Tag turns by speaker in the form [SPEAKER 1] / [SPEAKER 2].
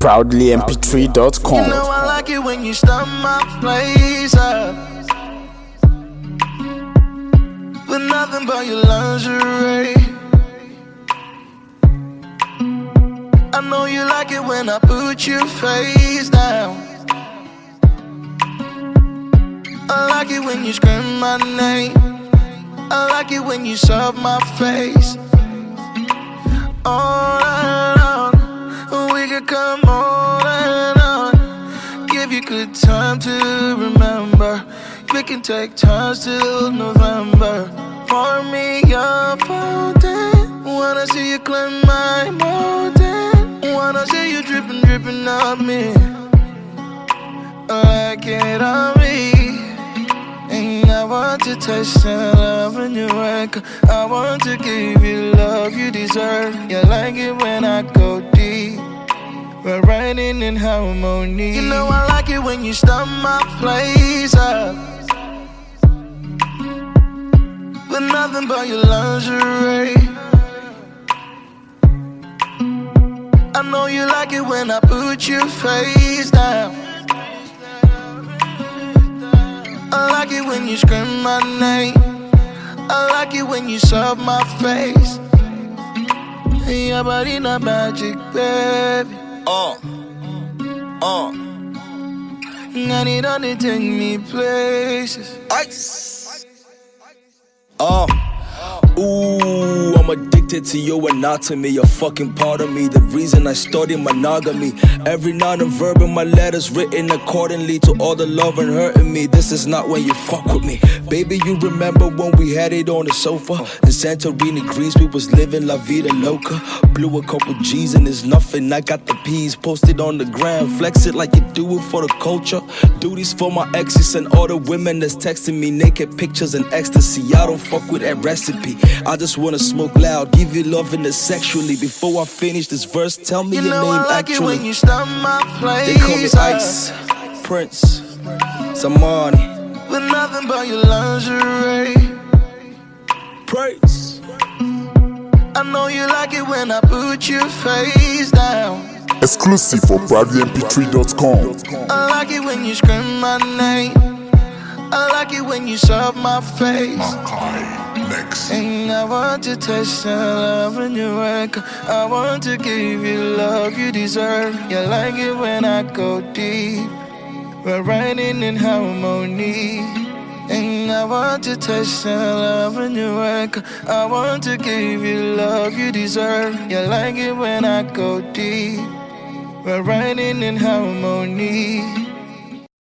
[SPEAKER 1] ProudlyMP3.com.
[SPEAKER 2] You know I like it when you start my place up with nothing but your lingerie. I know you like it when I put your face down. I like it when you scream my name. I like it when you shove my face. On and on, we could come on and on. Give you good time to remember. We can take turns till November. Pour me up all day. Wanna see you climb my mountain. Wanna see you dripping, dripping on me. Like it on me. And I want to taste the love when you wake up. I want to give you love you deserve. You like it when I go deep. We're riding in harmony. You know I like it when you start my place up with nothing but your lingerie. I know you like it when I put your face down. I like it when you scream my name. I like it when you shove my face. Your body not magic, baby. I need on to take me places.
[SPEAKER 3] Ice. Ooh, I'm addicted to your anatomy. You're fucking part of me. The reason I started monogamy. Every non-verb in my letters written accordingly to all the love and hurting me. This is not when you fuck with me. Baby, you remember when we had it on the sofa in Santorini, Greece? We was living La Vida Loca. Blew a couple G's and it's nothing. I got the P's posted on the gram. Flex it like you do it for the culture. Do these for my exes and all the women that's texting me naked pictures and ecstasy. I don't fuck with that recipe. I just wanna smoke loud, give you loving it sexually. Before I finish this verse, tell me your name
[SPEAKER 2] I like
[SPEAKER 3] actually.
[SPEAKER 2] it when you start my place.
[SPEAKER 3] They call me Ice, Prince, Samani.
[SPEAKER 2] With nothing but your lingerie.
[SPEAKER 3] Praise.
[SPEAKER 2] I know you like it when I put your face down.
[SPEAKER 1] Exclusive for ProudlyMP3.com.
[SPEAKER 2] I like it when you scream my name. I like it when you shove my face.
[SPEAKER 1] Next.
[SPEAKER 2] And I want to taste the love when you wake up. I want to give you love you deserve. You like it when I go deep. We're riding in harmony. And I want to taste the love when you wake up. I want to give you love you deserve. You like it when I go deep. We're riding in harmony.